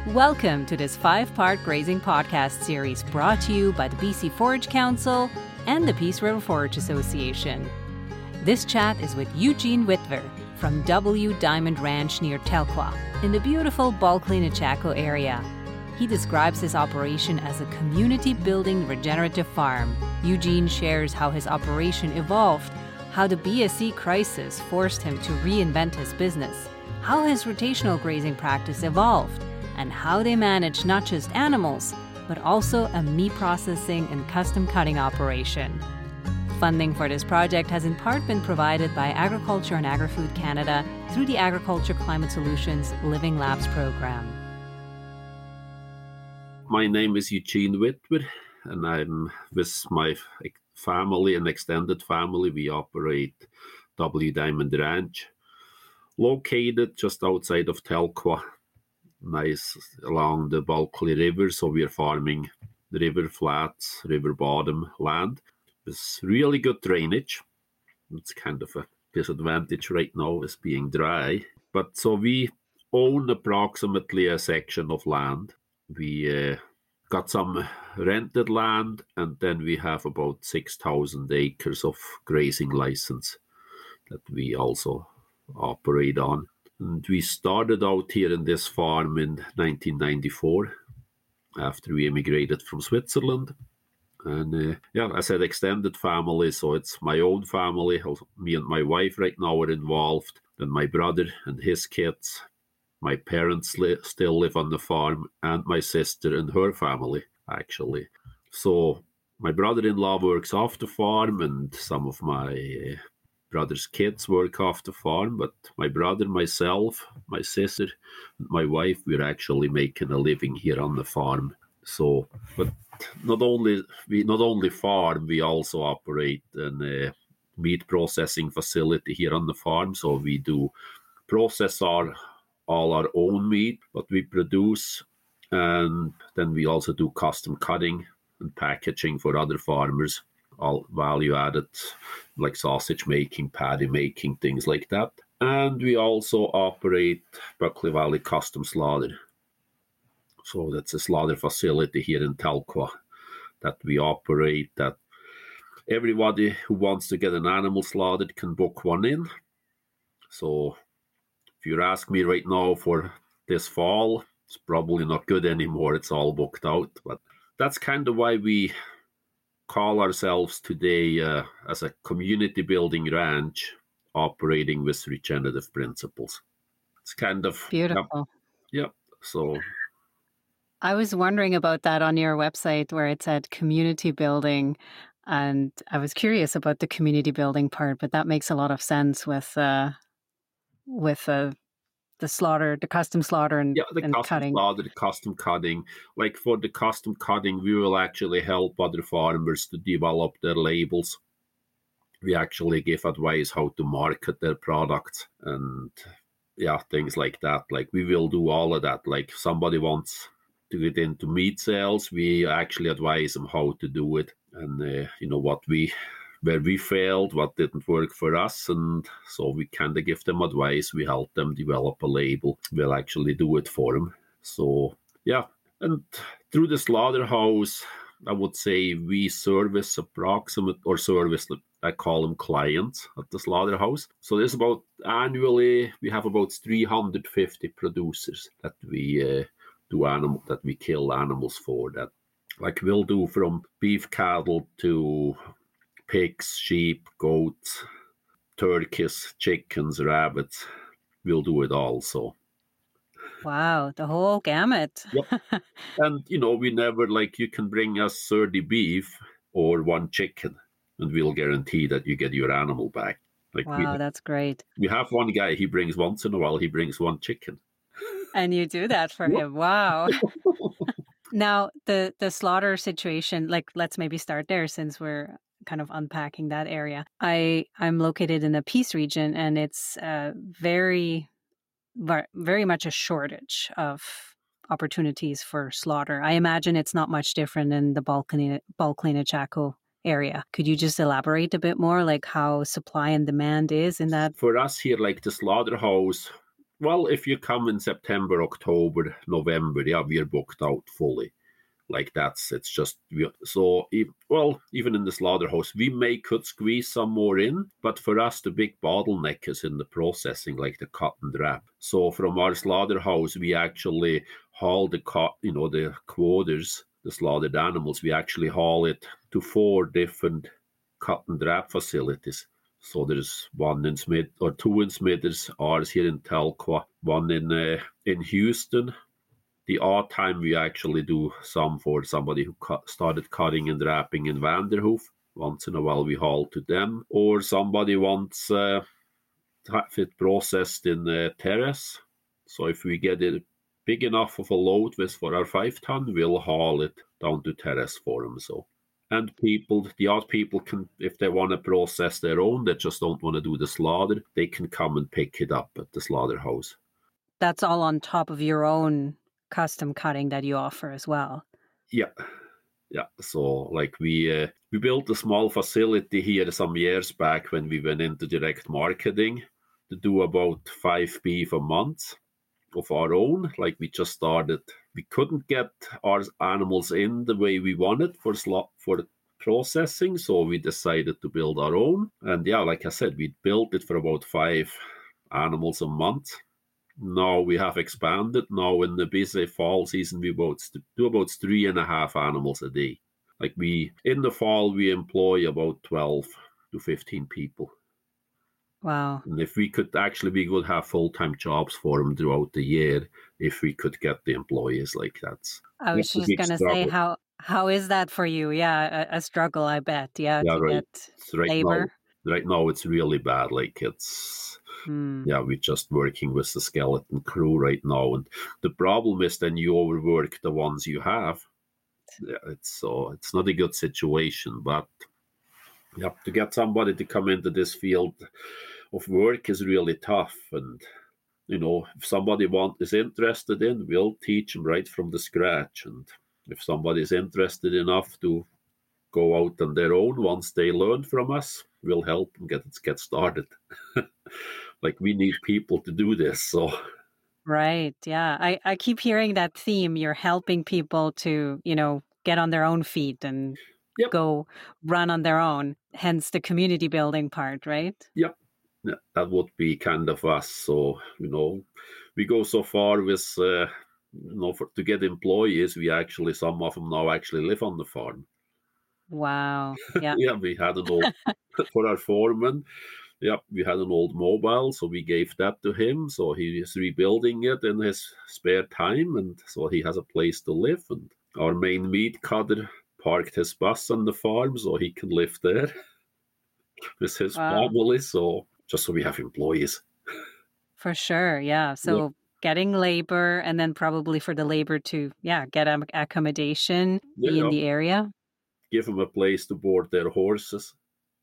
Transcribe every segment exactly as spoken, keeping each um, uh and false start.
Welcome to this five-part grazing podcast series brought to you by the B C Forage Council and the Peace River Forage Association. This chat is with Eugene Witwer from W Diamond Ranch near Telkwa in the beautiful Balclina-Chaco area. He describes his operation as a community-building regenerative farm. Eugene shares how his operation evolved, how the B S E crisis forced him to reinvent his business, how his rotational grazing practice evolved, and how they manage not just animals, but also a meat processing and custom cutting operation. Funding for this project has in part been provided by Agriculture and Agri-Food Canada through the Agriculture Climate Solutions Living Labs program. My name is Eugene Witwer, and I'm with my family and extended family. We operate W Diamond Ranch, located just outside of Telkwa, nice along the Balclina River. So we are farming river flats, river bottom land with really good drainage. It's kind of a disadvantage right now is being dry. But so we own approximately a section of land. We uh, got some rented land, and then we have about six thousand acres of grazing license that we also operate on. And we started out here in this farm in nineteen ninety-four after we immigrated from Switzerland. And uh, yeah, I said extended family, so it's my own family. Me and my wife right now are involved. Then my brother and his kids. My parents li- still live on the farm, and my sister and her family, actually. So my brother-in-law works off the farm, and some of my uh, brother's kids work off the farm. But my brother, myself, my sister, and my wife, we're actually making a living here on the farm. So, but not only we not only farm, we also operate a meat processing facility here on the farm. So we do process our all our own meat, what we produce, and then we also do custom cutting and packaging for other farmers, all value added, like sausage making, patty making, things like that. And we also operate Buckley Valley Custom Slaughter. So that's a slaughter facility here in Telkwa that we operate, that everybody who wants to get an animal slaughtered can book one in. So if you ask me right now for this fall, it's probably not good anymore. It's all booked out. But that's kind of why we call ourselves today uh, as a community building ranch operating with regenerative principles. It's kind of beautiful. Yeah. yeah so I was wondering about that on your website where it said community building. And I was curious about the community building part, but that makes a lot of sense with uh, with uh, the slaughter, the custom slaughter and, yeah, the and custom cutting. slaughter, the custom cutting. Like for the custom cutting, we will actually help other farmers to develop their labels. We actually give advice how to market their products and yeah, things like that. Like we will do all of that. Like somebody wants to get into meat sales, we actually advise them how to do it, and uh, you know what we where we failed, what didn't work for us, and so we kind of give them advice. We help them develop a label. We'll actually do it for them. So yeah, and through the slaughterhouse, I would say we service approximate or service, I call them clients at the slaughterhouse. So there's about annually we have about three hundred fifty producers that we uh, do animal that we kill animals for. That like we'll do from beef cattle to pigs, sheep, goats, turkeys, chickens, rabbits. We'll do it all. So wow, the whole gamut. Yep. And you know, we never like you can bring us thirty beef or one chicken, and we'll guarantee that you get your animal back. Like wow, we, that's great. We have one guy, he brings once in a while, he brings one chicken. And you do that for Yep. him. Wow. Now, the, the slaughter situation, like, let's maybe start there since we're kind of unpacking that area. I, I'm located in the Peace region, and it's uh, very, very much a shortage of opportunities for slaughter. I imagine it's not much different in the Balclina, Balclina-Chaco area. Could you just elaborate a bit more, like how supply and demand is in that? For us here, like the slaughterhouse, well, if you come in September, October, November, yeah, we're booked out fully. Like that's, it's just, so, well, even in the slaughterhouse, we may could squeeze some more in, but for us, the big bottleneck is in the processing, like the cut and wrap. So from our slaughterhouse, we actually haul the cut, you know, the quarters, the slaughtered animals, we actually haul it to four different cut and wrap facilities. So there's one in Smith, or two in Smithers, ours here in Telqua, one in uh, in Houston. The odd time we actually do some for somebody who cut, started cutting and wrapping in Vanderhoof. Once in a while we haul to them. Or somebody wants uh, it processed in uh, Terrace. So if we get it big enough of a load with for our five ton, we'll haul it down to Terrace for them. So, and people, the odd people can, if they want to process their own, they just don't want to do the slaughter, they can come and pick it up at the slaughterhouse. That's all on top of your own custom cutting that you offer as well. Yeah. Yeah, so like we uh, we built a small facility here some years back when we went into direct marketing to do about five beef a month of our own. Like we just started, we couldn't get our animals in the way we wanted for slot for processing, so we decided to build our own. And yeah, like I said, we built it for about five animals a month. Now we have expanded. Now in the busy fall season, we about do about three and a half animals a day. Like we, in the fall, we employ about twelve to fifteen people. Wow. And if we could actually, we would have full-time jobs for them throughout the year if we could get the employees like that. I was just going to say, how how is that for you? Yeah, a, a struggle, I bet. Yeah, yeah to right. get right labor. Now, right now, it's really bad. Like it's... Hmm. Yeah, we're just working with the skeleton crew right now, and the problem is then you overwork the ones you have. Yeah, it's so it's not a good situation. But yeah, to get somebody to come into this field of work is really tough. And you know, if somebody want is interested in, we'll teach them right from the scratch. And if somebody is interested enough to go out on their own once they learn from us, we'll help them get get started. Like we need people to do this, so right. Yeah, I, I keep hearing that theme. You're helping people to, you know, get on their own feet and yep. go run on their own. Hence the community building part, right? Yep, yeah, that would be kind of us. So you know, we go so far with uh, you know for, to get employees. We actually some of them now actually live on the farm. Wow. Yeah. Yeah, we had an old for our foreman. Yeah, we had an old mobile, so we gave that to him. So he is rebuilding it in his spare time, and so he has a place to live. And our main meat cutter parked his bus on the farm, so he can live there with his wow. family. So just so we have employees. For sure, yeah. So yeah. getting labor, and then probably for the labor to, yeah, get an accommodation, yeah, be in yeah. the area. Give them a place to board their horses.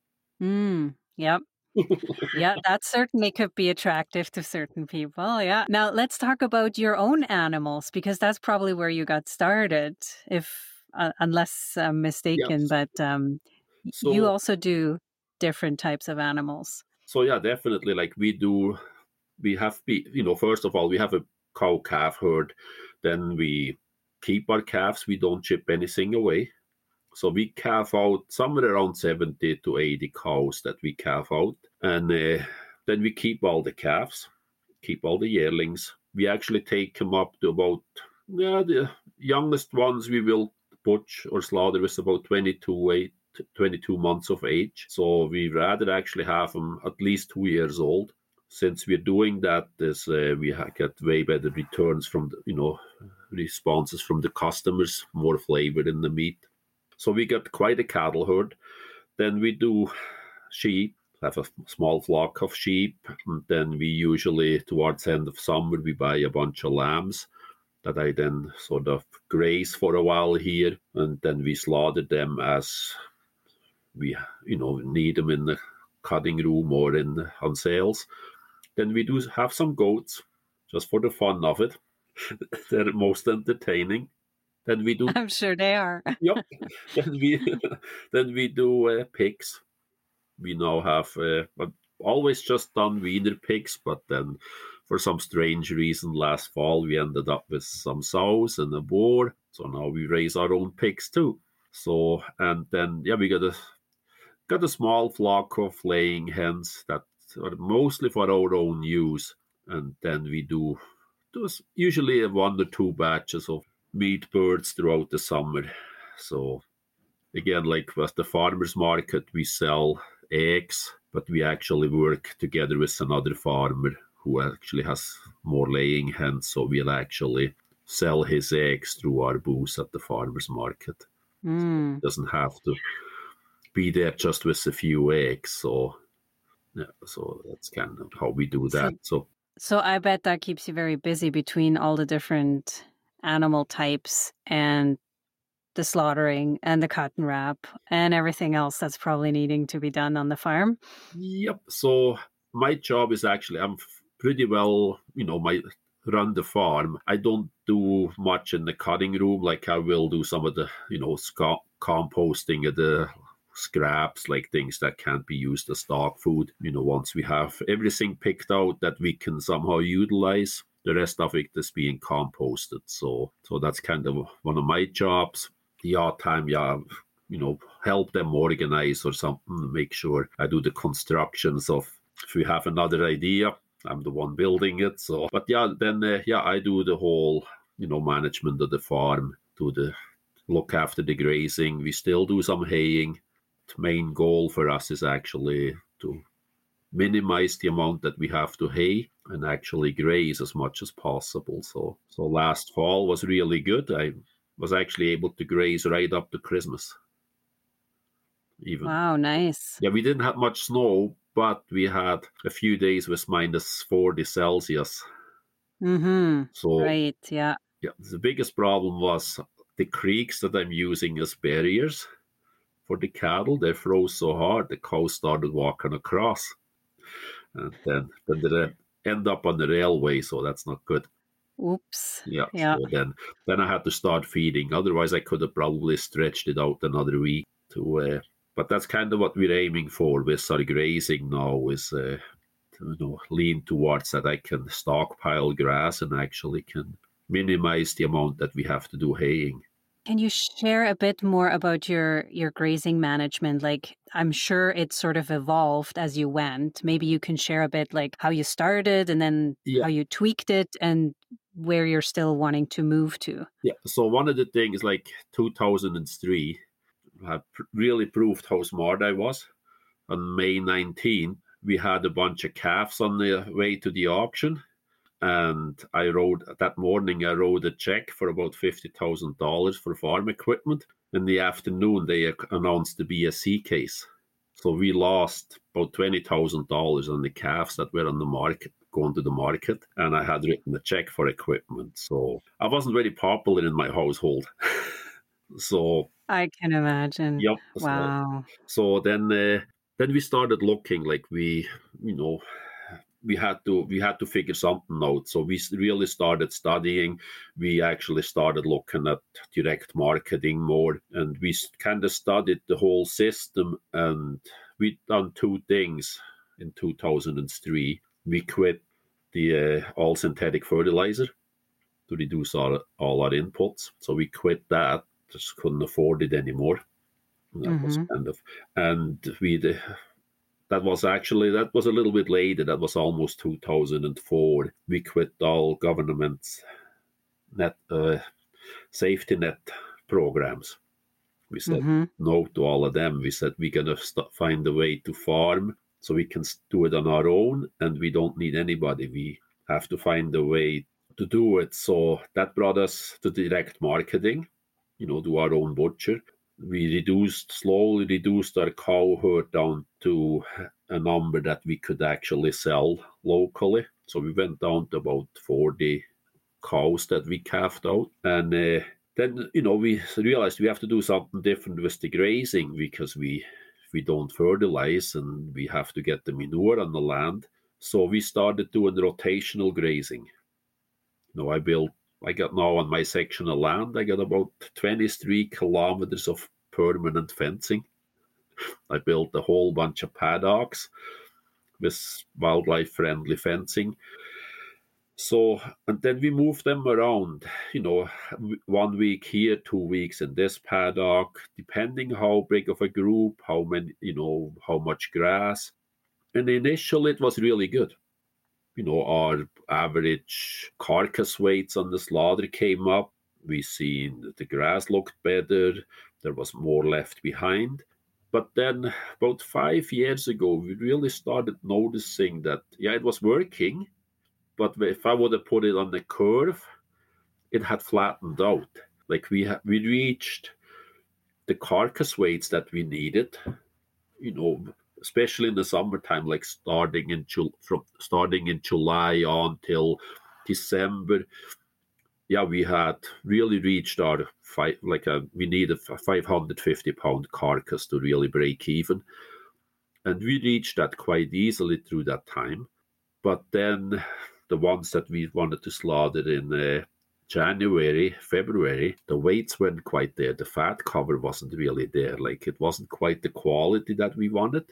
Mm, yep. Yeah, that certainly could be attractive to certain people. Yeah. Now let's talk about your own animals, because that's probably where you got started, if uh, unless I'm mistaken. Yes. But um, so, you also do different types of animals. So yeah, definitely. Like we do, we have, you know, first of all, we have a cow calf herd. Then we keep our calves. We don't ship anything away. So we calve out somewhere around seventy to eighty cows that we calve out. And uh, then we keep all the calves, keep all the yearlings. We actually take them up to about, yeah, the youngest ones we will butch or slaughter is about twenty-two, eight, twenty-two months of age. So we rather actually have them at least two years old. Since we're doing that, is uh, we get way better returns from, the, you know, responses from the customers, more flavor in the meat. So we got quite a cattle herd. Then we do sheep, have a small flock of sheep. And then we usually, towards the end of summer, we buy a bunch of lambs that I then sort of graze for a while here. And then we slaughter them as we, you know, need them in the cutting room or in the, on sales. Then we do have some goats, just for the fun of it. They're most entertaining. Then we do. I'm sure they are. Yep. Then we then we do uh, pigs. We now have uh, always just done wiener pigs, but then for some strange reason, last fall, we ended up with some sows and a boar. So now we raise our own pigs too. So, and then, yeah, we got a, got a small flock of laying hens that are mostly for our own use. And then we do, do usually one or two batches of meat birds throughout the summer. So again, like with the farmers market, we sell eggs, but we actually work together with another farmer who actually has more laying hens. So we'll actually sell his eggs through our booth at the farmers market. Mm. So doesn't have to be there just with a few eggs. So yeah, so that's kind of how we do that. So, so, so I bet that keeps you very busy between all the different animal types and the slaughtering and the cotton wrap and everything else that's probably needing to be done on the farm. Yep. So my job is actually, I'm pretty well, you know, my run the farm. I don't do much in the cutting room. Like I will do some of the, you know, sc- composting of the scraps, like things that can't be used as dog food. You know, once we have everything picked out that we can somehow utilize, the rest of it is being composted. So, so that's kind of one of my jobs. The odd time, yeah, you know, help them organize or something, make sure I do the constructions of, if we have another idea, I'm the one building it. So, but yeah, then, uh, yeah, I do the whole, you know, management of the farm, do the, look after the grazing. We still do some haying. The main goal for us is actually to minimize the amount that we have to hay and actually graze as much as possible. So, so last fall was really good. I was actually able to graze right up to Christmas. Even. Wow, nice. Yeah, we didn't have much snow, but we had a few days with minus forty Celsius. Mm-hmm. So, right, yeah. Yeah, the biggest problem was the creeks that I'm using as barriers for the cattle. They froze so hard, the cows started walking across. And then, then they end up on the railway, so that's not good. Oops. Yeah, yeah. So then, then I had to start feeding. Otherwise, I could have probably stretched it out another week. To, uh, but that's kind of what we're aiming for with our grazing now, is uh, to, you know, lean towards that I can stockpile grass and actually can minimize the amount that we have to do haying. Can you share a bit more about your your grazing management? Like, I'm sure it sort of evolved as you went. Maybe you can share a bit like how you started and then yeah. how you tweaked it and where you're still wanting to move to. Yeah. So one of the things, like two thousand three, had really proved how smart I was. On May nineteenth, we had a bunch of calves on the way to the auction. And I wrote, that morning, I wrote a check for about fifty thousand dollars for farm equipment. In the afternoon, they announced the B S C case. So we lost about twenty thousand dollars on the calves that were on the market, going to the market. And I had written a check for equipment. So I wasn't very popular in my household. So I can imagine. Yep. Wow. So, so then, uh, then we started looking like we, you know, we had to we had to figure something out. So we really started studying. We actually started looking at direct marketing more, and we kind of studied the whole system. And we done two things in two thousand three. We quit the uh, all synthetic fertilizer to reduce our, all our inputs. So we quit that. Just couldn't afford it anymore. And that mm-hmm. was kind of, and we. The, That was actually, that was a little bit later. That was almost two thousand four. We quit all government net, uh, safety net programs. We said mm-hmm. no to all of them. We said we're going to st- find a way to farm so we can do it on our own and we don't need anybody. We have to find a way to do it. So that brought us to direct marketing, you know, do our own butcher. We reduced, slowly reduced our cow herd down to a number that we could actually sell locally. So we went down to about forty cows that we calved out. And uh, then, you know, we realized we have to do something different with the grazing because we we don't fertilize and we have to get the manure on the land. So we started doing rotational grazing. You know, I built I got now on my section of land, I got about twenty-three kilometers of permanent fencing. I built a whole bunch of paddocks with wildlife-friendly fencing. So, and then we move them around, you know, one week here, two weeks in this paddock, depending how big of a group, how many, you know, how much grass. And initially it was really good. You know, our average carcass weights on the slaughter came up. We seen that the grass looked better. There was more left behind. But then about five years ago, we really started noticing that, yeah, it was working. But if I would have put it on the curve, it had flattened out. Like we ha- we reached the carcass weights that we needed, you know, especially in the summertime, like starting in Ju- from starting in July on till December. Yeah, we had really reached our five, like a, we needed a five hundred fifty pound carcass to really break even. And we reached that quite easily through that time. But then the ones that we wanted to slaughter in uh, January, February, the weights weren't quite there. The fat cover wasn't really there. Like it wasn't quite the quality that we wanted.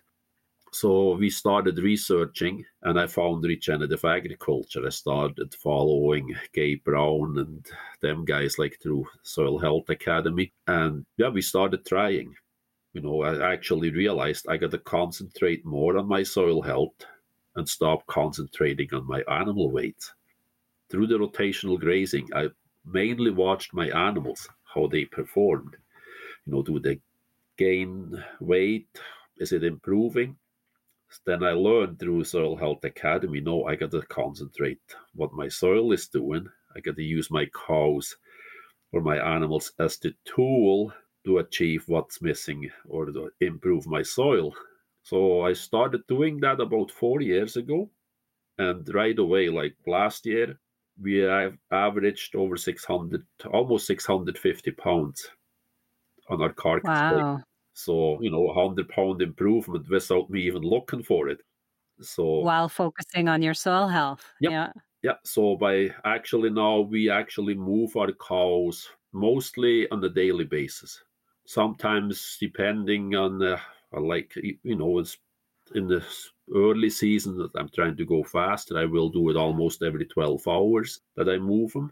So we started researching, and I found regenerative agriculture. I started following Gabe Brown and them guys like through Soil Health Academy. And yeah, we started trying. You know, I actually realized I got to concentrate more on my soil health and stop concentrating on my animal weight. Through the rotational grazing, I mainly watched my animals, how they performed. You know, do they gain weight? Is it improving? Then I learned through Soil Health Academy, no, I got to concentrate what my soil is doing. I got to use my cows or my animals as the tool to achieve what's missing or to improve my soil. So I started doing that about four years ago. And right away, like last year, we have averaged over six hundred, almost six hundred fifty pounds on our carcass weight. Wow. So, you know, a one hundred pound improvement without me even looking for it. So, while focusing on your soil health. yep, Yeah. yeah. So by actually now we actually move our cows mostly on a daily basis. Sometimes depending on, uh, like, you know, it's in the early season that I'm trying to go faster, I will do it almost every twelve hours that I move them.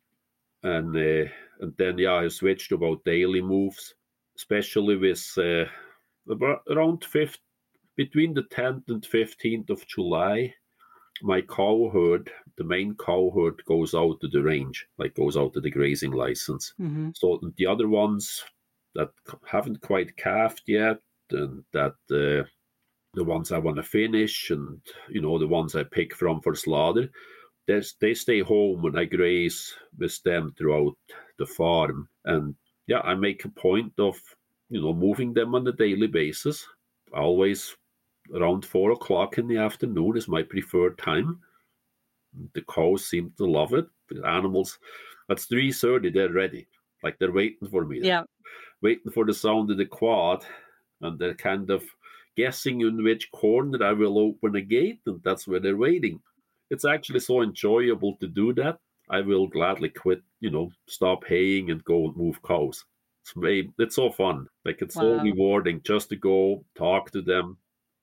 And, uh, and then, yeah, I switched to about daily moves, especially with uh, about around fifth, between the tenth and fifteenth of July, my cow herd, the main cow herd goes out to the range, like goes out to the grazing license. Mm-hmm. So the other ones that haven't quite calved yet, and that uh, the ones I want to finish, and you know the ones I pick from for slaughter, they stay home and I graze with them throughout the farm. And yeah, I make a point of you know moving them on a daily basis. Always around four o'clock in the afternoon is my preferred time. The cows seem to love it. The animals, at three thirty, they're ready. Like they're waiting for me. Yeah. Waiting for the sound of the quad, and they're kind of guessing in which corner I will open a gate, and that's where they're waiting. It's actually so enjoyable to do that. I will gladly quit, you know, stop haying and go and move cows. It's, it's so fun. Like it's wow. so rewarding just to go talk to them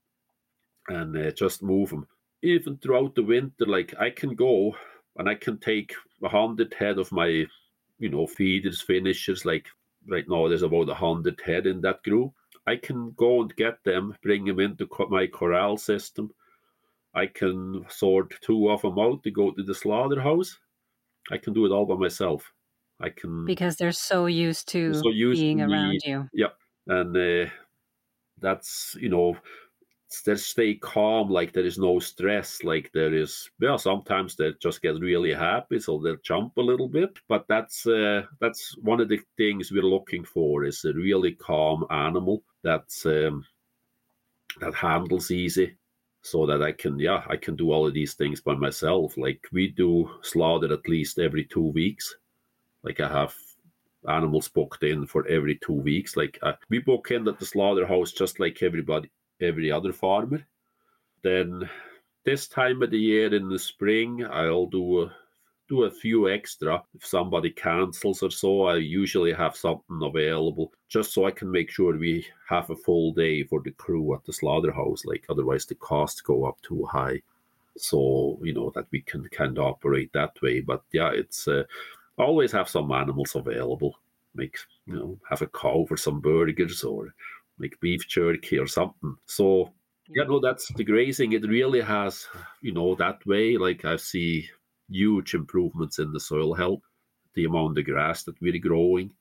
and uh, just move them. Even throughout the winter, like I can go and I can take a hundred head of my, you know, feeders, finishers. Like right now, there's about a hundred head in that group. I can go and get them, bring them into my corral system. I can sort two of them out to go to the slaughterhouse. I can do it all by myself. I can because they're so used to so used being to around me. you. Yeah, and uh, that's you know. They stay calm, like there is no stress, like there is. Yeah, sometimes they just get really happy, so they'll jump a little bit. But that's uh, that's one of the things we're looking for is a really calm animal that's um, that handles easy, so that I can yeah I can do all of these things by myself. Like we do slaughter at least every two weeks. Like I have animals booked in for every two weeks. Like uh, we book in at the slaughterhouse just like everybody. Every other farmer. Then this time of the year in the spring, I'll do a, do a few extra. If somebody cancels or so, I usually have something available just so I can make sure we have a full day for the crew at the slaughterhouse. Like otherwise the costs go up too high. So, you know, that we can kind of operate that way. But yeah, it's uh, always have some animals available. Make, you know, have a cow for some burgers or make beef jerky or something. So, yeah, no, that's the grazing. It really has, you know, that way. Like I see huge improvements in the soil health, the amount of grass that we're growing.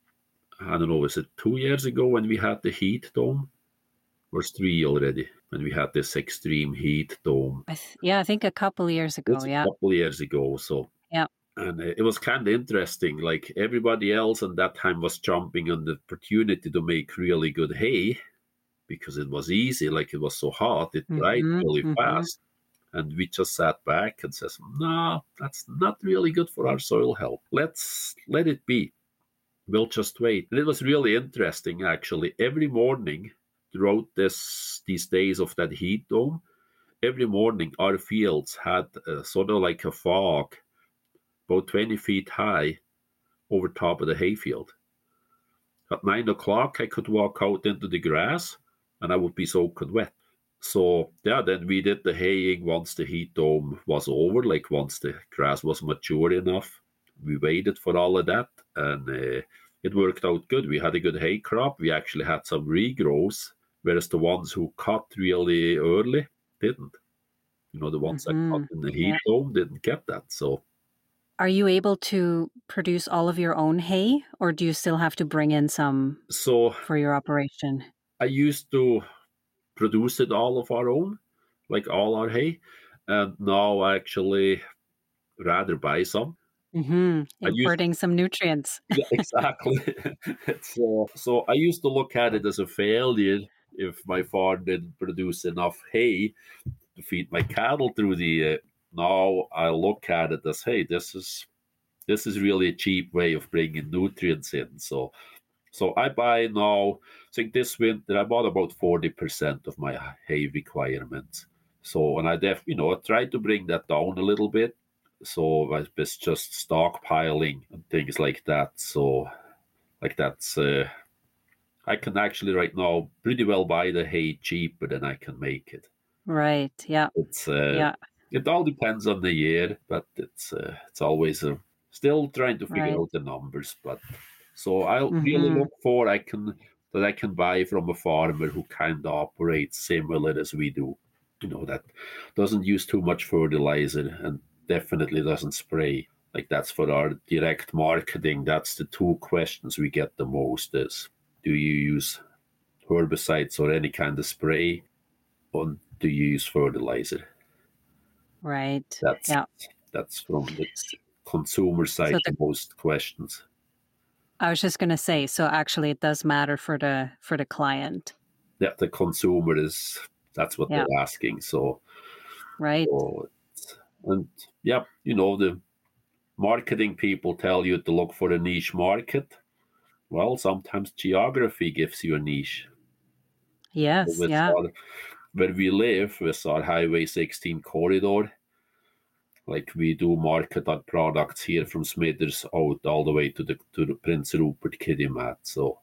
I don't know, was it two years ago when we had the heat dome? Or was three already when we had this extreme heat dome? I th- yeah, I think a couple of years ago. It's Yeah. a couple of years ago. So, yeah. And it was kind of interesting. Like everybody else at that time was jumping on the opportunity to make really good hay because it was easy. Like it was so hot, it dried Mm-hmm, really mm-hmm. fast. And we just sat back and says, no, that's not really good for our soil health. Let's let it be. We'll just wait. And it was really interesting, actually. Every morning throughout this these days of that heat dome, every morning our fields had uh, sort of like a fog about twenty feet high over top of the hayfield. At nine o'clock, I could walk out into the grass and I would be soaking wet. So, yeah, then we did the haying once the heat dome was over, like once the grass was mature enough. We waited for all of that and uh, it worked out good. We had a good hay crop. We actually had some regrowths, whereas the ones who cut really early didn't. You know, the ones mm-hmm. that cut in the heat yeah. dome didn't get that. So, are you able to produce all of your own hay, or do you still have to bring in some so for your operation? I used to produce it all of our own, like all our hay, and now I actually rather buy some. Mm-hmm. Importing used, some nutrients. Yeah, exactly. so, so I used to look at it as a failure if my farm didn't produce enough hay to feed my cattle through the year. Now I look at it as, hey, this is this is really a cheap way of bringing nutrients in. So, so I buy now. I think this winter I bought about forty percent of my hay requirements. So, and I def, you know, I tried to bring that down a little bit. So I was just stockpiling and things like that. So, like that's, uh, I can actually right now pretty well buy the hay cheaper than I can make it. Right. Yeah. It's uh, yeah. It all depends on the year, but it's uh, it's always uh, still trying to figure right. out the numbers. But so I mm-hmm. really look for I can that I can buy from a farmer who kind of operates similar as we do. You know, that doesn't use too much fertilizer and definitely doesn't spray. Like that's for our direct marketing. That's the two questions we get the most: is do you use herbicides or any kind of spray, or do you use fertilizer? Right. That's yeah. that's from the consumer side, so the, the most questions. I was just going to say, so actually, it does matter for the for the client. Yeah, the consumer is that's what yeah. they're asking. So, right. So and yeah, you know, the marketing people tell you to look for a niche market. Well, sometimes geography gives you a niche. Yes. So yeah. Our, where we live with our Highway sixteen corridor, like we do market our products here from Smithers out all the way to the to the Prince Rupert Kitimat. So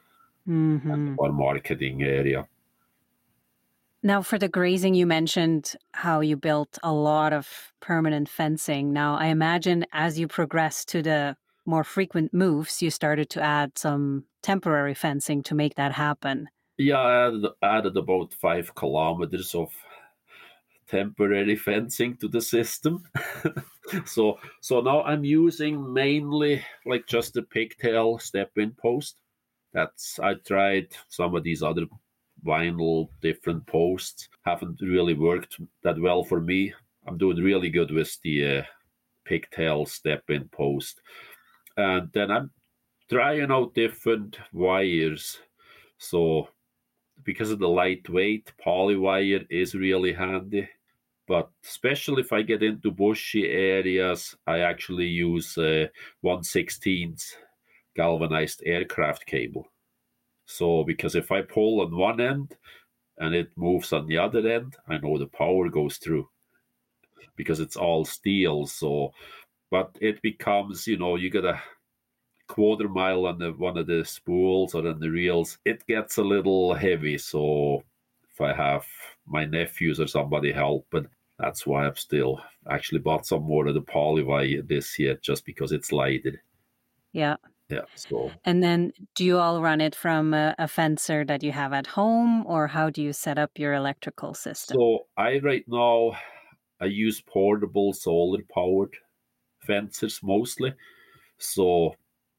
mm-hmm. our marketing area. Now, for the grazing, you mentioned how you built a lot of permanent fencing. Now, I imagine as you progressed to the more frequent moves, you started to add some temporary fencing to make that happen. Yeah, I added, added about five kilometers of temporary fencing to the system. so so now I'm using mainly like just a pigtail step-in post. That's I tried some of these other vinyl different posts. Haven't really worked that well for me. I'm doing really good with the uh, pigtail step-in post. And then I'm trying out different wires. So because of the lightweight, poly wire is really handy. But especially if I get into bushy areas, I actually use uh, one sixteenth galvanized aircraft cable. So because if I pull on one end and it moves on the other end, I know the power goes through because it's all steel. So, but it becomes, you know, you got a quarter mile on the one of the spools or on the reels, it gets a little heavy. So if I have my nephews or somebody helping, that's why I've still actually bought some more of the Polywire this year, just because it's lighted. Yeah. Yeah. So. And then do you all run it from a, a fencer that you have at home, or how do you set up your electrical system? So I right now, I use portable solar powered fencers mostly. So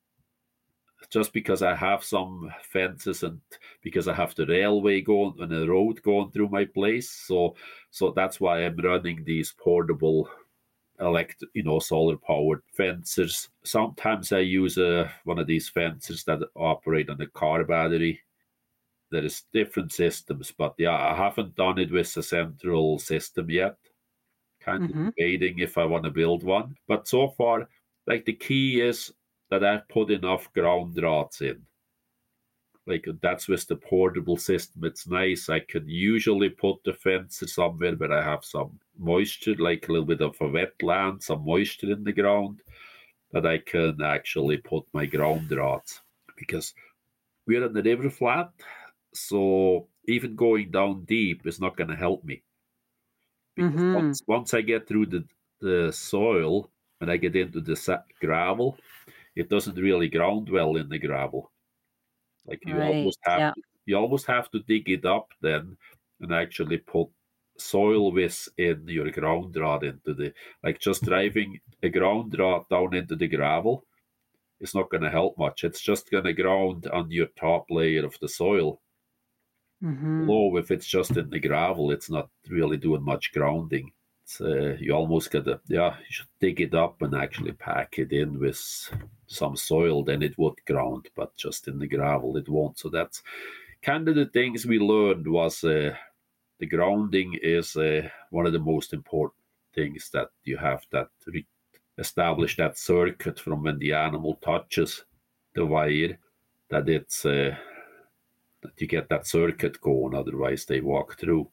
just because I have some fences and because I have the railway going and the road going through my place, so so that's why I'm running these portable elect you know solar powered fencers. Sometimes I use uh, one of these fencers that operate on a car battery. There is different systems, but yeah, I haven't done it with a central system yet. Kind Mm-hmm. of debating if I want to build one, but so far, like the key is that I put enough ground rods in. Like that's with the portable system. It's nice. I can usually put the fence somewhere where I have some moisture, like a little bit of a wetland, some moisture in the ground, that I can actually put my ground rods. Because we're on the river flat, so even going down deep is not going to help me. Because Mm-hmm. once, once I get through the, the soil and I get into the gravel, it doesn't really ground well in the gravel. Like you Right. almost have Yeah. to, you almost have to dig it up then and actually put soil with in your ground rod into the, like just driving a ground rod down into the gravel is not going to help much. It's just going to ground on your top layer of the soil. Mm-hmm. Although if it's just in the gravel, it's not really doing much grounding. It's, uh, you almost got to, yeah, you should dig it up and actually pack it in with some soil, then it would ground, but just in the gravel it won't. So that's kind of the things we learned was uh, the grounding is uh, one of the most important things, that you have that re- establish that circuit from when the animal touches the wire, that it's uh, that you get that circuit going, otherwise they walk through.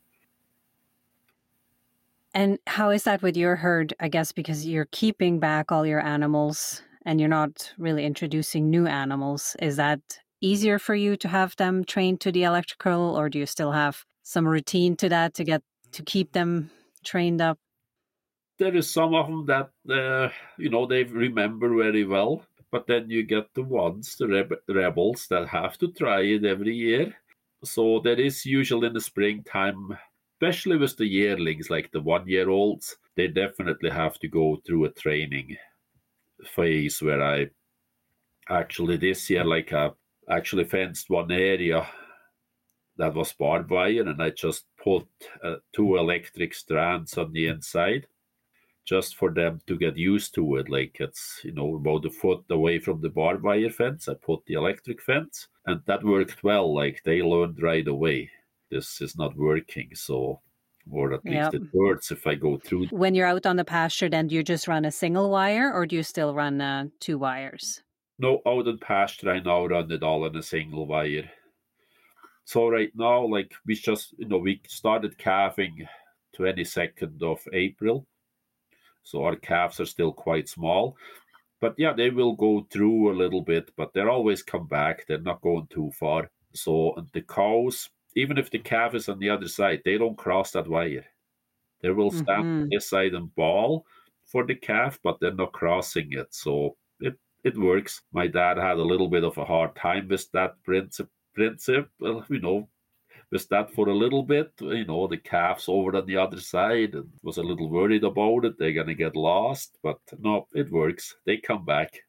And how is that with your herd? I guess because you're keeping back all your animals and you're not really introducing new animals. Is that easier for you to have them trained to the electrical, or do you still have some routine to that to get to keep them trained up? There is some of them that, uh, you know, they remember very well. But then you get the ones, the reb- rebels, that have to try it every year. So there is usually in the springtime, especially with the yearlings, like the one-year-olds, they definitely have to go through a training phase where I actually this year, like I actually fenced one area that was barbed wire, and I just put uh, two electric strands on the inside, just for them to get used to it. Like it's, you know, about a foot away from the barbed wire fence, I put the electric fence, and that worked well. Like they learned right away, this is not working. So, or at least Yep. it hurts if I go through. When you're out on the pasture, then do you just run a single wire, or do you still run uh, two wires? No, out on pasture, I now run it all on a single wire. So right now, like we just, you know, we started calving twenty-second of April. So our calves are still quite small. But yeah, they will go through a little bit, but they'll always come back. They're not going too far. So and the cows, even if the calf is on the other side, they don't cross that wire. They will stand Mm-hmm. on this side and bawl for the calf, but they're not crossing it. So it, it works. My dad had a little bit of a hard time with that principle, principle, you know, with that for a little bit. You know, the calves over on the other side, and was a little worried about it. They're going to get lost, but no, it works. They come back.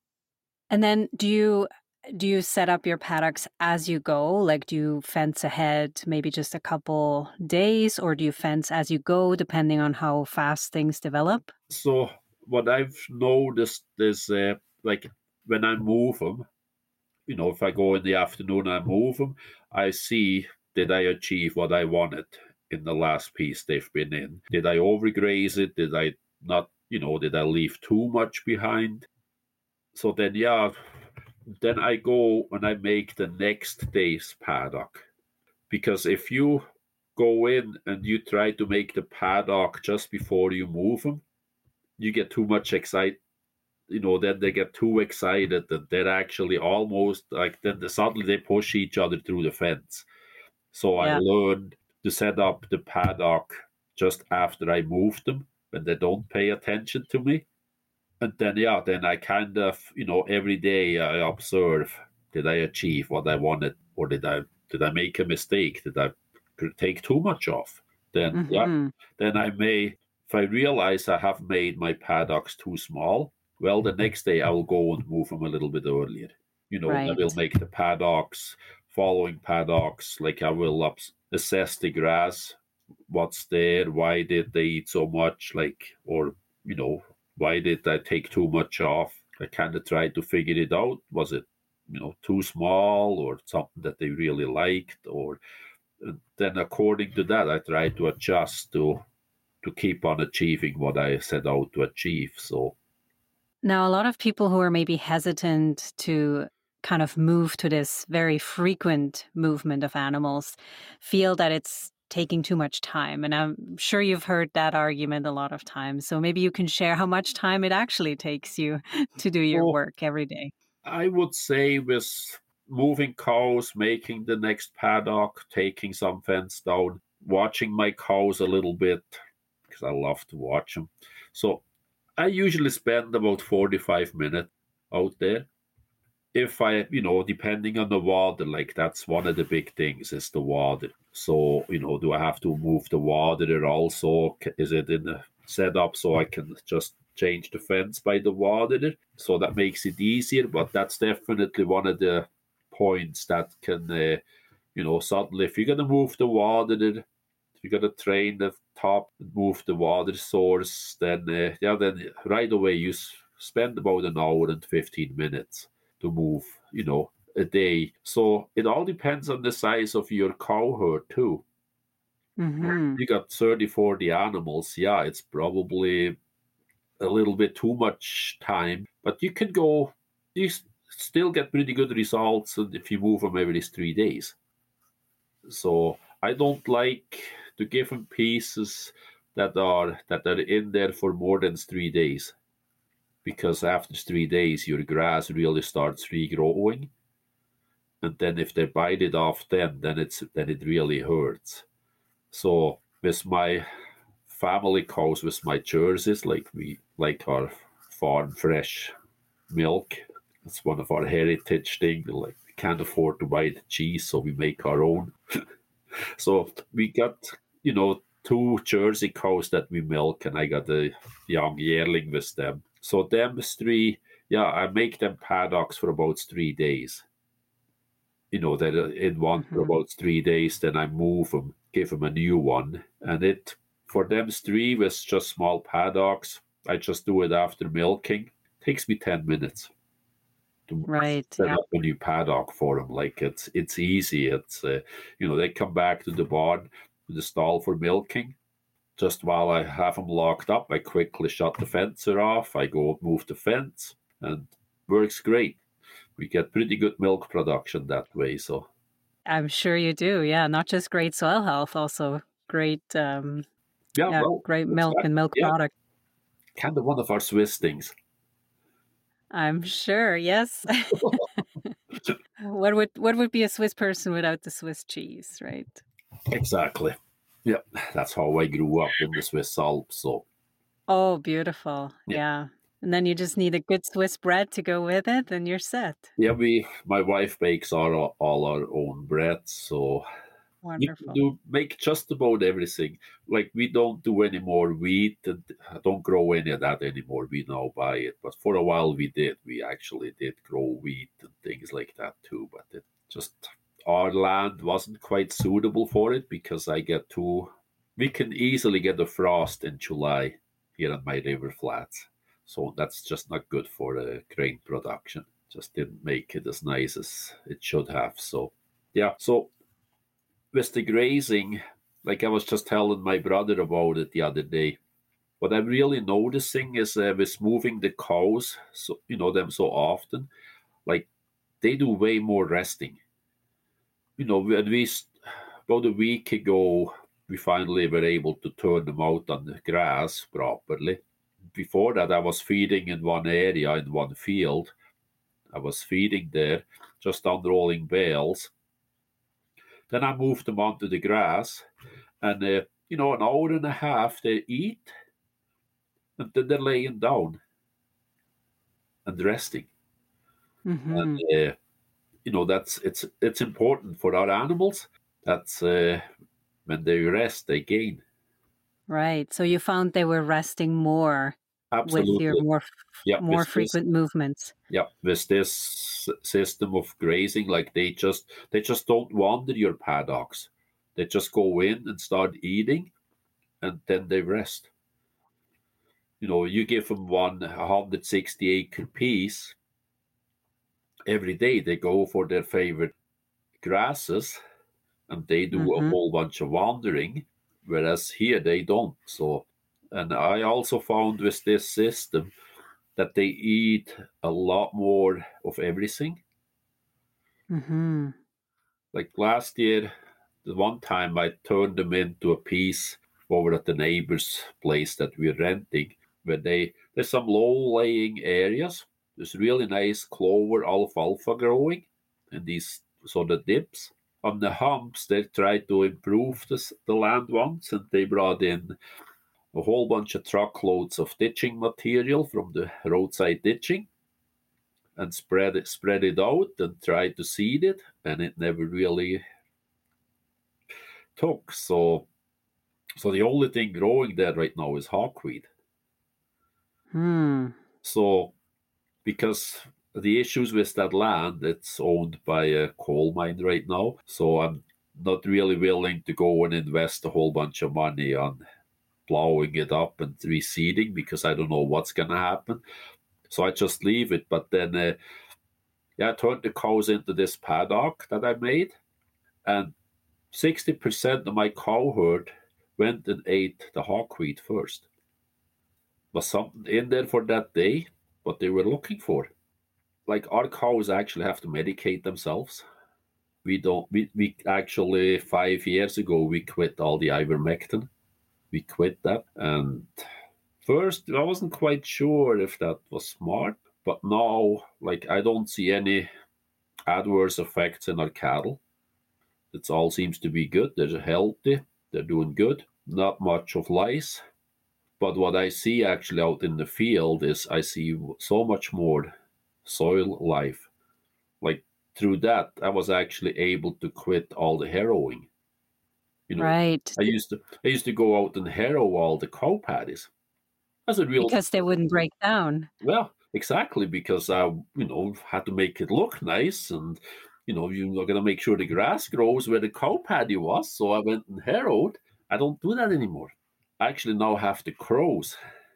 And then do you do you set up your paddocks as you go? Like, do you fence ahead maybe just a couple days, or do you fence as you go depending on how fast things develop? So what I've noticed is uh, like when I move them, you know, if I go in the afternoon and I move them, I see, did I achieve what I wanted in the last piece they've been in? Did I overgraze it? Did I not, you know, did I leave too much behind? So then, yeah, then I go and I make the next day's paddock. Because if you go in and you try to make the paddock just before you move them, you get too much excited. You know, then they get too excited that they're actually almost like, then they, suddenly they push each other through the fence. So Yeah. I learned to set up the paddock just after I move them when they don't pay attention to me. And then, yeah, then I kind of, you know, every day I observe, did I achieve what I wanted, or did I did I make a mistake? Did I take too much off? Then, mm-hmm. yeah, then I may, if I realize I have made my paddocks too small, well, the next day I will go and move them a little bit earlier. You know, right. I will make the paddocks, following paddocks, like I will ups- assess the grass, what's there, why did they eat so much, like, or, you know, why did I take too much off? I kind of tried to figure it out. Was it, you know, too small, or something that they really liked? Or then according to that, I tried to adjust to to keep on achieving what I set out to achieve. So now a lot of people who are maybe hesitant to kind of move to this very frequent movement of animals feel that it's taking too much time. And I'm sure you've heard that argument a lot of times. So maybe you can share how much time it actually takes you to do your well, work every day. I would say with moving cows, making the next paddock, taking some fence down, watching my cows a little bit, because I love to watch them. So I usually spend about forty-five minutes out there. If I, you know, depending on the water, like that's one of the big things is the water. So, you know, do I have to move the water also? Is it in the setup so I can just change the fence by the water? So that makes it easier. But that's definitely one of the points that can, uh, you know, suddenly if you're going to move the water, if you're going to train the top and move the water source, then, uh, yeah, then right away you spend about an hour and fifteen minutes to move, you know, a day. So it all depends on the size of your cow herd too. Mm-hmm. You got thirty, forty animals. Yeah, it's probably a little bit too much time, but you can go, you still get pretty good results if you move them every three days. So I don't like to give them pieces that are, that are in there for more than three days. Because after three days, your grass really starts regrowing, and then if they bite it off, then then it's then it really hurts. So with my family cows, with my Jerseys, like we like our farm fresh milk. It's one of our heritage things. Like we can't afford to buy the cheese, so we make our own. So we got, you know, two Jersey cows that we milk, and I got a young yearling with them. So them three, yeah, I make them paddocks for about three days. You know, they're in one mm-hmm. for about three days. Then I move them, give them a new one. And it, for them three with just small paddocks, I just do it after milking. It takes me ten minutes to right, set yeah. up a new paddock for them. Like it's it's easy. It's, uh, you know, they come back to the barn, to the stall for milking. Just while I have them locked up, I quickly shut the fencer off. I go move the fence, and works great. We get pretty good milk production that way. So I'm sure you do. Yeah, not just great soil health, also great, um, yeah, yeah well, great milk that, and milk yeah, product. Kind of one of our Swiss things. I'm sure. Yes. what would what would be a Swiss person without the Swiss cheese, right? Exactly. Yeah, that's how I grew up in the Swiss Alps. So, oh, beautiful. Yeah. yeah. And then you just need a good Swiss bread to go with it, and you're set. Yeah, we. My wife bakes all, all our own bread, so wonderful. You do make just about everything. Like we don't do any more wheat, and I don't grow any of that anymore. We now buy it, but for a while we did. We actually did grow wheat and things like that too, but it just. Our land wasn't quite suitable for it because I get too. We can easily get a frost in July here on my river flats, so that's just not good for the grain production. Just didn't make it as nice as it should have. So, yeah. So with the grazing, like I was just telling my brother about it the other day. What I'm really noticing is uh, with moving the cows, so you know them so often, like they do way more resting. You know, when we, about a week ago, we finally were able to turn them out on the grass properly. Before that, I was feeding in one area, in one field. I was feeding there, just unrolling bales. Then I moved them onto the grass, and uh, you know, an hour and a half they eat, and then they're laying down and resting. Mm-hmm. And uh, you know, that's it's it's important for our animals. That's uh, when they rest, they gain. Right. So you found they were resting more with your Absolutely. more Yeah, more with this, frequent movements. yeah, with this system of grazing, like they just they just don't wander your paddocks. They just go in and start eating, and then they rest. You know, you give them one one hundred sixty acre piece every day. They go for their favorite grasses, and they do a Mm-hmm. whole bunch of wandering, whereas here they don't. So, and I also found with this system that they eat a lot more of everything. Mm-hmm. Like last year, the one time I turned them into a piece over at the neighbor's place that we're renting, where they there's some low-laying areas. There's really nice clover, alfalfa growing in these sort of dips. On the humps, they tried to improve this, the land once, and they brought in a whole bunch of truckloads of ditching material from the roadside ditching and spread it spread it out and tried to seed it, and it never really took. So so the only thing growing there right now is hawkweed. Hmm. So because the issues with that land, it's owned by a coal mine right now. So I'm not really willing to go and invest a whole bunch of money on plowing it up and reseeding because I don't know what's gonna happen. So I just leave it. But then, uh, yeah, I turned the cows into this paddock that I made, and sixty percent of my cow herd went and ate the hawkweed first. Was something in there for that day, what they were looking for. Like our cows actually have to medicate themselves. We don't. We, we actually five years ago we quit all the ivermectin. We quit that, and first I wasn't quite sure if that was smart, but now like I don't see any adverse effects in our cattle. It all seems to be good. They're healthy. They're doing good. Not much of lice. But what I see actually out in the field is I see so much more soil life. Like through that, I was actually able to quit all the harrowing. You know, Right. I used to I used to go out and harrow all the cow patties. That's a real Because they wouldn't break down. well, exactly because I you know had to make it look nice, and you know you're gonna make sure the grass grows where the cow paddy was. So I went and harrowed. I don't do that anymore. I actually now have the crows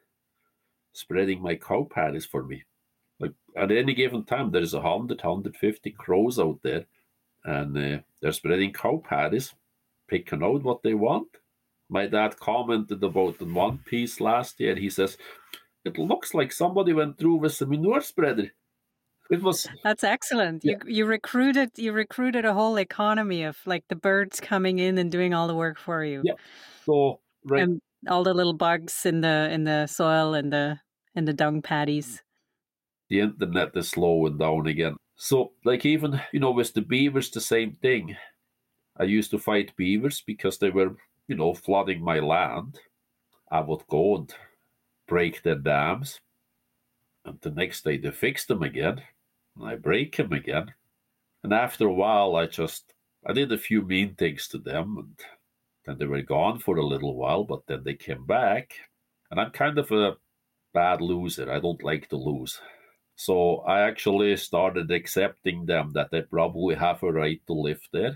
spreading my cow patties for me. Like at any given time, there's a hundred, hundred fifty crows out there, and uh, they're spreading cow patties, picking out what they want. My dad commented about in one piece last year. He says, "It looks like somebody went through with a manure spreader." It was That's excellent. yeah, You you recruited you recruited a whole economy of like the birds coming in and doing all the work for you. yeah. So right, And all the little bugs in the in the soil and the and the dung patties. the internet is slowing down again. So like even you know with the beavers, the same thing. I used to fight beavers because they were you know flooding my land. I would go and break their dams, and the next day they fix them again, and I break them again. And after a while, I just I did a few mean things to them, and then they were gone for a little while. But then they came back, and I'm kind of a bad loser. I don't like to lose, so I actually started accepting them that they probably have a right to live there.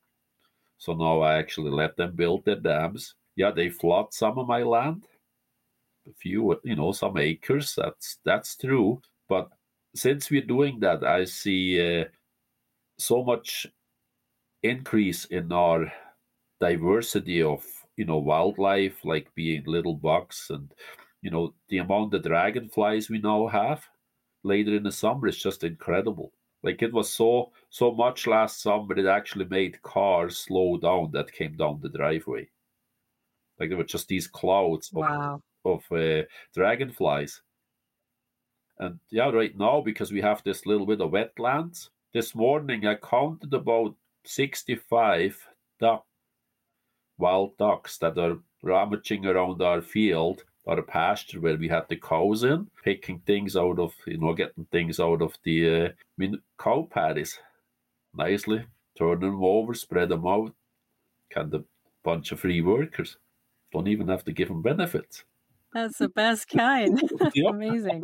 So now I actually let them build their dams. Yeah, they flood some of my land, a few, you know, some acres. That's that's true. But since we're doing that, I see uh, so much increase in our diversity of you know wildlife, like being little bugs, and you know the amount of dragonflies we now have. Later in the summer is just incredible. Like it was so so much last summer, it actually made cars slow down that came down the driveway. Like there were just these clouds of Wow. of uh, dragonflies. And yeah, right now, because we have this little bit of wetlands, this morning I counted about sixty-five duck. wild ducks that are rummaging around our field or a pasture where we had the cows in, picking things out of, you know, getting things out of the uh, I mean, cow patties nicely, turn them over, spread them out, kind of bunch of free workers. Don't even have to give them benefits. That's the best kind. Yep. Amazing.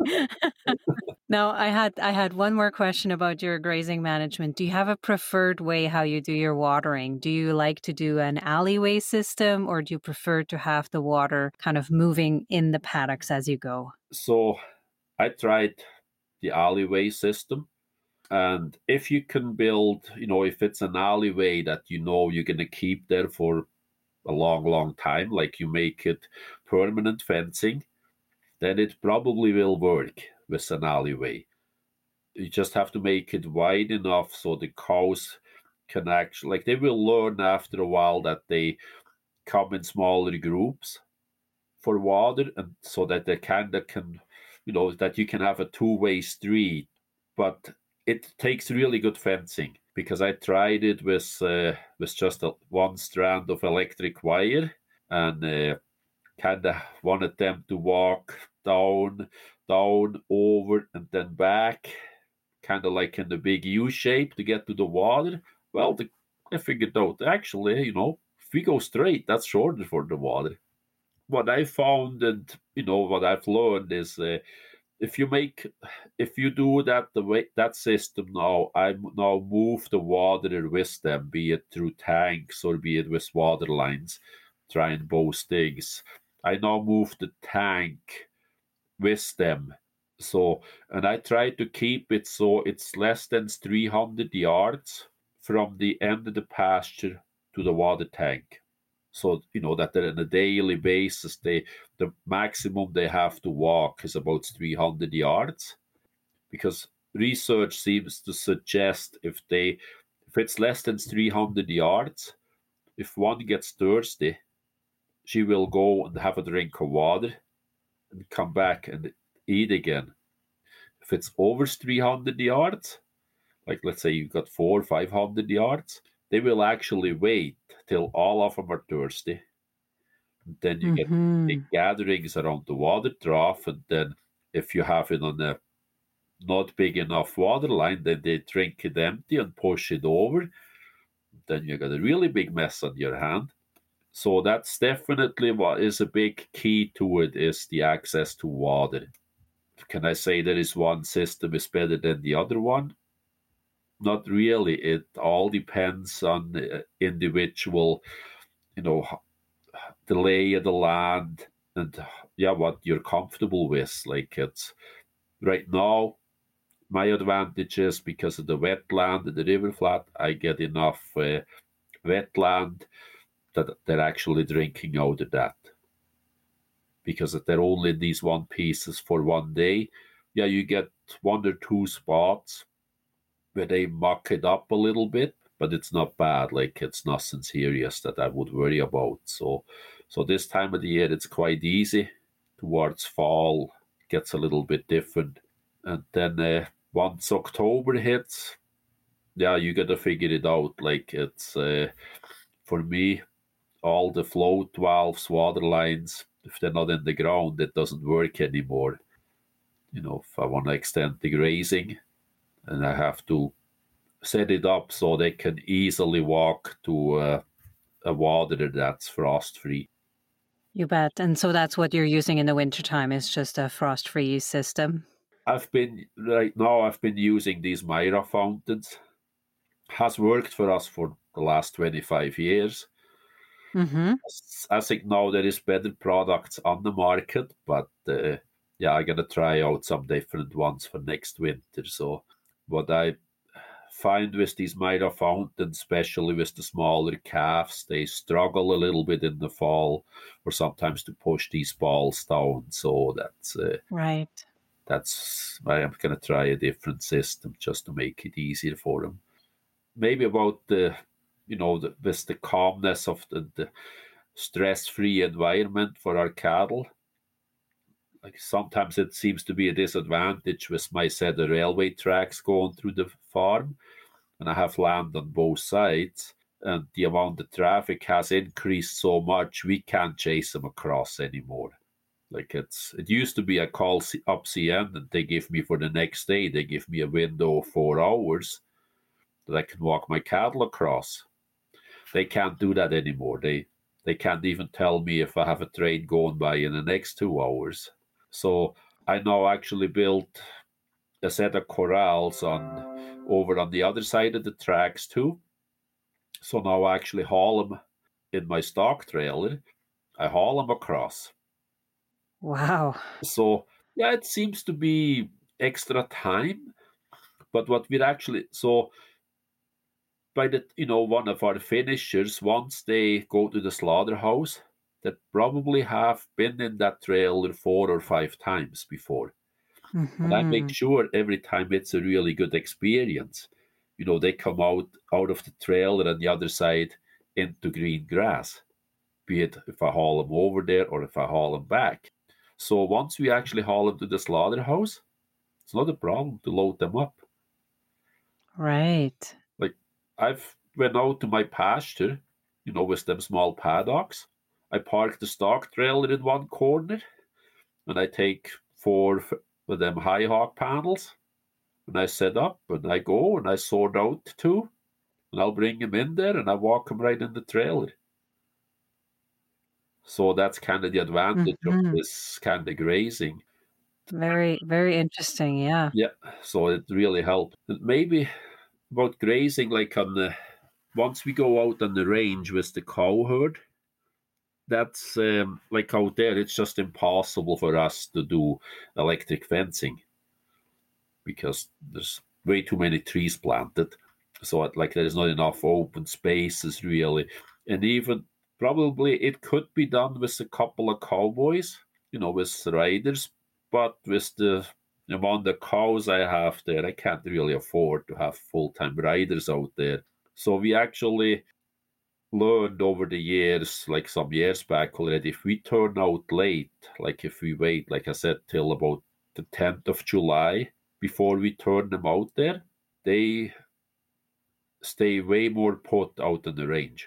Now, I had I had one more question about your grazing management. Do you have a preferred way how you do your watering? Do you like to do an alleyway system, or do you prefer to have the water kind of moving in the paddocks as you go? So I tried the alleyway system. And if you can build, you know, if it's an alleyway that you know you're going to keep there for a long, long time, like you make it permanent fencing, then it probably will work with an alleyway. You just have to make it wide enough so the cows can actually, like, they will learn after a while that they come in smaller groups for water, and so that they kind of can, you know, that you can have a two-way street. But it takes really good fencing, because I tried it with uh, with just a, one strand of electric wire, and uh, kind of wanted them to walk down, down, over, and then back, kind of like in the big U shape to get to the water. Well, the, I figured out, actually, you know, if we go straight, that's shorter for the water. What I found, and, you know, what I've learned is, uh, if you make, if you do that the way that system now, I now move the water with them, be it through tanks or be it with water lines, trying both things. I now move the tank with them. So, and I try to keep it so it's less than three hundred yards from the end of the pasture to the water tank. So, you know, that on a daily basis, they the maximum they have to walk is about three hundred yards. Because research seems to suggest if they if it's less than three hundred yards, if one gets thirsty, she will go and have a drink of water and come back and eat again. If it's over three hundred yards, like let's say you've got four or five hundred yards, they will actually wait till all of them are thirsty. And then you mm-hmm. get big gatherings around the water trough, and then if you have it on a not big enough water line, then they drink it empty and push it over. Then you got a really big mess on your hand. So that's definitely what is a big key to it, is the access to water. Can I say there is one system is better than the other one? Not really. It all depends on the individual, you know, the lay of the land, and yeah, what you're comfortable with. Like, it's right now, my advantage is because of the wetland and the river flat, I get enough uh, wetland that they're actually drinking out of that. Because if they're only in these one pieces for one day, yeah, you get one or two spots where they muck it up a little bit, but it's not bad. Like, it's nothing serious that I would worry about. So, so this time of the year, it's quite easy. Towards fall, it gets a little bit different. And then uh, once October hits, yeah, you got to figure it out. Like, it's, uh, for me, all the float valves, water lines, if they're not in the ground, it doesn't work anymore. You know, if I want to extend the grazing, and I have to set it up so they can easily walk to uh, a water that's frost-free. You bet. And so that's what you're using in the wintertime, is just a frost-free system? I've been, right now, I've been using these Myra fountains. Has worked for us for the last twenty-five years. Mm-hmm. I think now there is better products on the market, but uh, yeah, I'm going to try out some different ones for next winter. So what I find with these Myra fountains, especially with the smaller calves, they struggle a little bit in the fall, or sometimes to push these balls down. So that's uh, right. That's why I'm going to try a different system just to make it easier for them. Maybe about the, you know, the, with the calmness of the, the stress-free environment for our cattle. Like, sometimes it seems to be a disadvantage with my set of railway tracks going through the farm, and I have land on both sides. and the amount of traffic has increased so much, we can't chase them across anymore. Like it's, it used to be I call up C N and they give me for the next day, they give me a window of four hours that I can walk my cattle across. They can't do that anymore. They they can't even tell me if I have a train going by in the next two hours. So I now actually built a set of corrals on over on the other side of the tracks too. So now I actually haul them in my stock trailer. I haul them across. Wow. So yeah, it seems to be extra time, but what we're actually so by the you know one of our finishers, once they go to the slaughterhouse, they probably have been in that trailer four or five times before. Mm-hmm. And I make sure every time it's a really good experience. You know, they come out out of the trailer and the other side into green grass, be it if I haul them over there or if I haul them back. So once we actually haul them to the slaughterhouse, it's not a problem to load them up. Right. Like I've went out to my pasture, you know, with them small paddocks. I park the stock trailer in one corner, and I take four of them high hawk panels, and I set up, and I go, and I sort out two, and I'll bring them in there, and I walk them right in the trailer. So that's kind of the advantage mm-hmm. of this kind of grazing. Very, very interesting. Yeah. Yeah. So it really helped. And maybe about grazing, like on the once we go out on the range with the cow herd, that's um, like out there, it's just impossible for us to do electric fencing because there's way too many trees planted. So like there's not enough open spaces really. And even probably it could be done with a couple of cowboys, you know, with riders, but with the amount of cows I have there, I can't really afford to have full-time riders out there. So we actually learned over the years, like some years back already, if we turn out late, like if we wait, like I said, till about the tenth of July before we turn them out there, they stay way more put out in the range.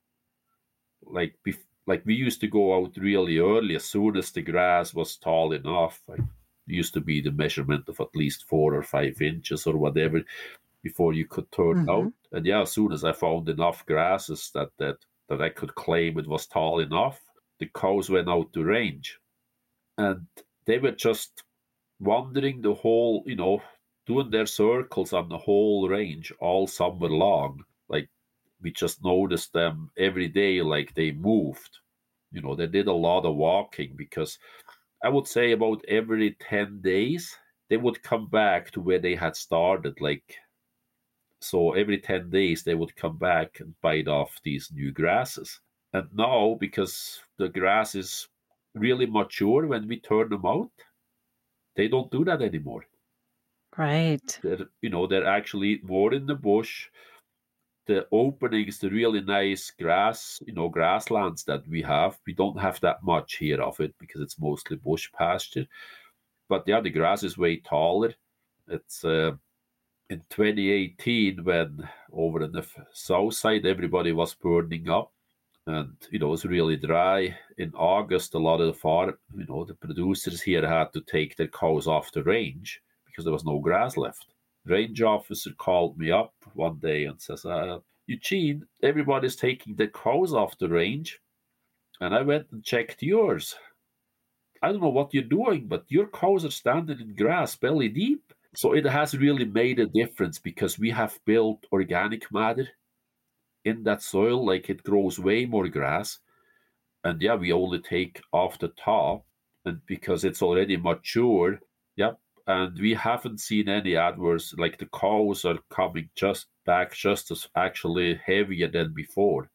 Like bef- like we used to go out really early as soon as the grass was tall enough. Like, it used to be the measurement of at least four or five inches or whatever before you could turn mm-hmm. out. And yeah, as soon as I found enough grasses that, that, that I could claim it was tall enough, the cows went out to range. And they were just wandering the whole, you know, doing their circles on the whole range all summer long. Like we just noticed them every day, like they moved. You know, they did a lot of walking because I would say about every ten days, they would come back to where they had started. Like, so every ten days, they would come back and bite off these new grasses. And now, because the grass is really mature when we turn them out, they don't do that anymore. Right. They're, you know, they're actually more in the bush. The openings, the really nice grass, you know, grasslands that we have, we don't have that much here of it because it's mostly bush pasture. But yeah, the grass is way taller. It's uh, in twenty eighteen when over in the south side everybody was burning up, and you know it was really dry. In August, a lot of the farm, you know, the producers here had to take their cows off the range because there was no grass left. Range officer called me up one day and says, uh, Eugene, everybody's taking their cows off the range. And I went and checked yours. I don't know what you're doing, but your cows are standing in grass belly deep. So it has really made a difference because we have built organic matter in that soil. Like it grows way more grass. And yeah, we only take off the top. And because it's already mature, yep. And we haven't seen any adverse, like the cows are coming just back just as actually heavier than before.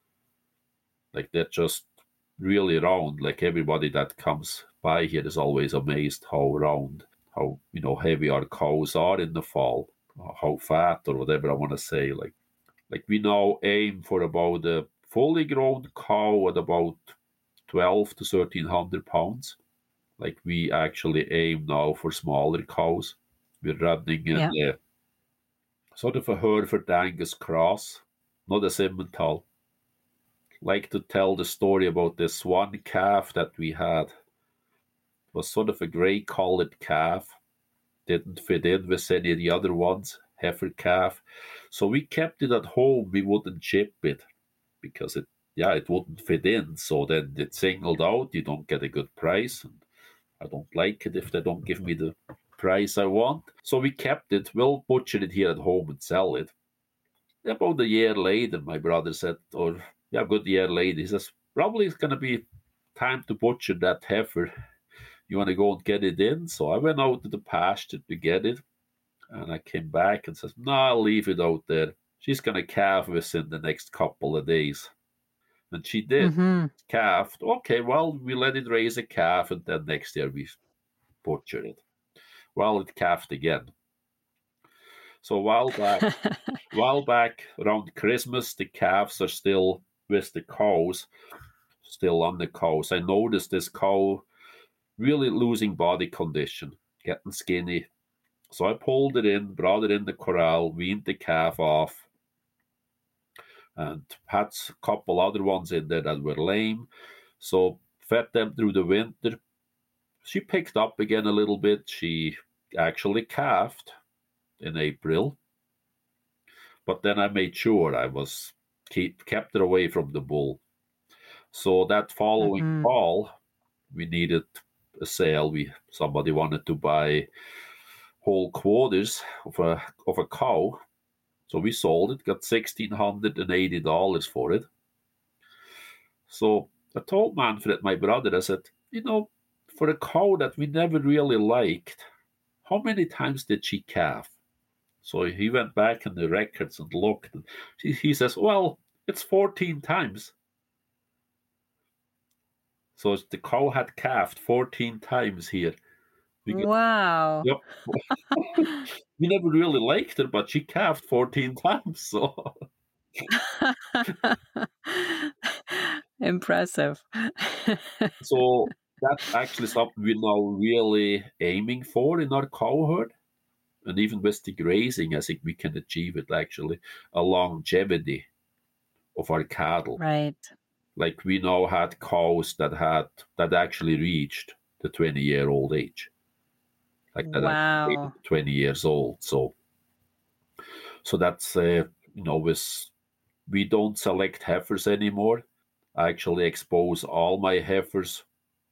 Like they're just really round. Like everybody that comes by here is always amazed how round, how, you know, heavy our cows are in the fall, how fat or whatever I want to say. Like, like we now aim for about a fully grown cow at about twelve to thirteen hundred pounds. Like we actually aim now for smaller cows. We're running in yeah. a sort of a Hereford Angus cross. not a Simmental. Like to tell the story about this one calf that we had. It was sort of a grey-collared calf. Didn't fit in with any of the other ones, heifer calf. So we kept it at home. We wouldn't ship it because it, yeah, it wouldn't fit in. So then it singled out. You don't get a good price. And I don't like it if they don't give me the price I want. So we kept it. We'll butcher it here at home and sell it. About a year later, my brother said, or yeah, a good year later, he says, probably it's going to be time to butcher that heifer. You want to go and get it in? So I went out to the pasture to get it. And I came back and says, no, I'll leave it out there. She's going to calve within the next couple of days. And she did. Mm-hmm. Calved. Okay, well, we let it raise a calf, and then next year we butchered it. Well, it calved again. So while back, while back around Christmas, the calves are still with the cows, still on the cows. I noticed this cow really losing body condition, getting skinny. So I pulled it in, brought it in the corral, weaned the calf off, and had a couple other ones in there that were lame. So fed them through the winter. She picked up again a little bit. She actually calved in April. But then I made sure I was keep kept her away from the bull. So that following mm-hmm. fall, we needed a sale. We somebody wanted to buy whole quarters of a of a cow. So we sold it, got one thousand six hundred eighty dollars for it. So I told Manfred, my brother, I said, you know, for a cow that we never really liked, how many times did she calve? So he went back in the records and looked. And he, he says, well, it's fourteen times. So the cow had calved fourteen times here. We got, wow. Yep. We never really liked her, but she calved fourteen times. So impressive. So that's actually something we're now really aiming for in our cow herd. And even with the grazing, I think we can achieve it actually, a longevity of our cattle. Right. Like we now had cows that had that actually reached the twenty-year-old age. Like that, wow. twenty years old. So, so that's uh, you know, with we don't select heifers anymore. I actually expose all my heifers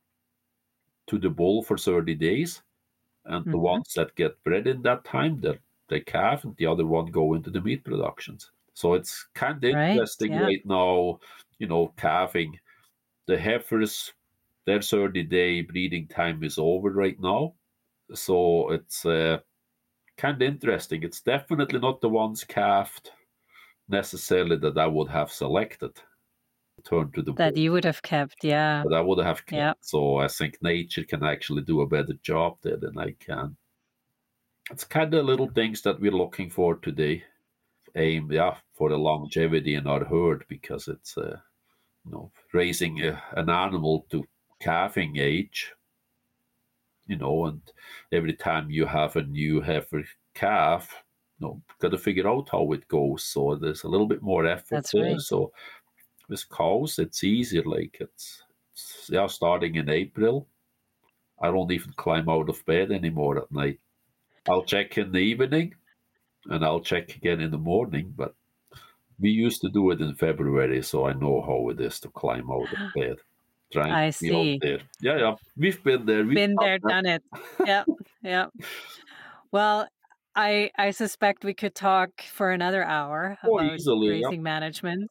to the bull for thirty days, and mm-hmm. the ones that get bred in that time, they they calve, and the other one go into the meat productions. So it's kind of right, interesting yeah. right now, you know, calving. The heifers, their thirty-day breeding time is over right now. So it's uh, kind of interesting. It's definitely not the ones calved necessarily that I would have selected. Turn to the that bull. You would have kept, yeah. That I would have kept. Yeah. So I think nature can actually do a better job there than I can. It's kind of little things that we're looking for today. Aim, yeah, for the longevity in our herd, because it's, uh, you know, raising a, an animal to calving age. You know, and every time you have a new heifer calf, you know, got to figure out how it goes. So there's a little bit more effort That's there. Right. So with cows, it's easier. Like it's, it's, yeah, starting in April, I don't even climb out of bed anymore at night. I'll check in the evening, and I'll check again in the morning. But we used to do it in February, so I know how it is to climb out of bed. Trying I to be see. out there. Yeah, yeah. We've been there. We've been there, that. done it. Yeah, yeah. Well, I I suspect we could talk for another hour oh, about easily, grazing yeah. management.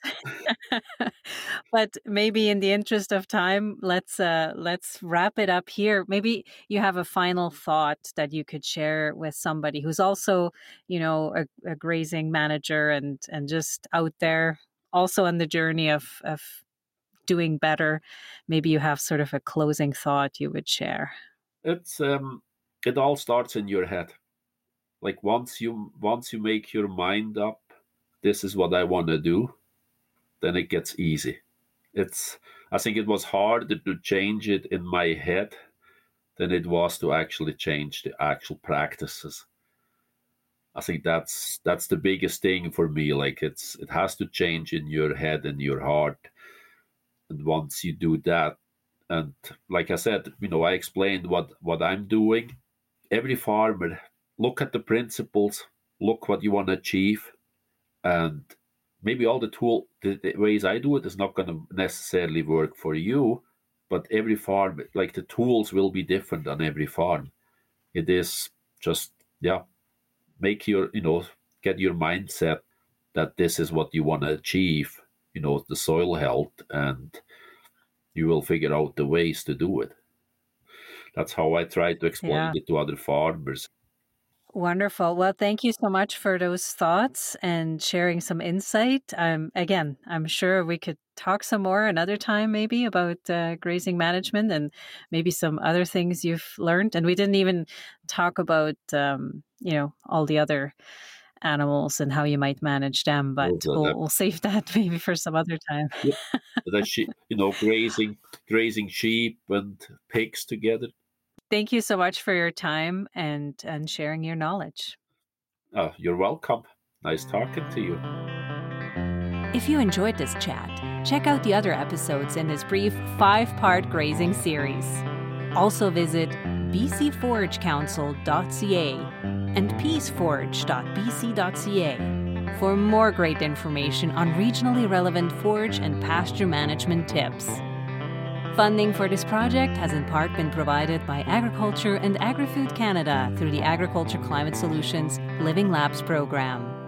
But maybe in the interest of time, let's uh, let's wrap it up here. Maybe you have a final thought that you could share with somebody who's also, you know, a, a grazing manager and and just out there, also on the journey of of doing better. Maybe you have sort of a closing thought you would share. It's um, it all starts in your head. Like once you once you make your mind up, this is what I want to do, then it gets easy. It's I think it was harder to change it in my head than it was to actually change the actual practices. I think that's that's the biggest thing for me. Like it's it has to change in your head and your heart. And once you do that, and like I said, you know, I explained what what I'm doing. Every farmer, look at the principles, look what you want to achieve, and maybe all the tool the, the ways I do it is not going to necessarily work for you, but every farm, like the tools will be different on every farm. It is just, yeah, make your, you know, get your mindset that this is what you want to achieve, you know, the soil health, and you will figure out the ways to do it. That's how I try to explain Yeah. it to other farmers. Wonderful. Well, thank you so much for those thoughts and sharing some insight. Um, again, I'm sure we could talk some more another time, maybe about uh, grazing management and maybe some other things you've learned. And we didn't even talk about, um, you know, all the other animals and how you might manage them, but Those are we'll, the- we'll save that maybe for some other time. Yep. That she, you know, grazing, grazing sheep and pigs together. Thank you so much for your time and, and sharing your knowledge. Oh, you're welcome. Nice talking to you. If you enjoyed this chat, check out the other episodes in this brief five-part grazing series. Also visit b c forage council dot c a and peace forage dot b c dot c a for more great information on regionally relevant forage and pasture management tips. Funding for this project has in part been provided by Agriculture and Agri-Food Canada through the Agriculture Climate Solutions Living Labs program.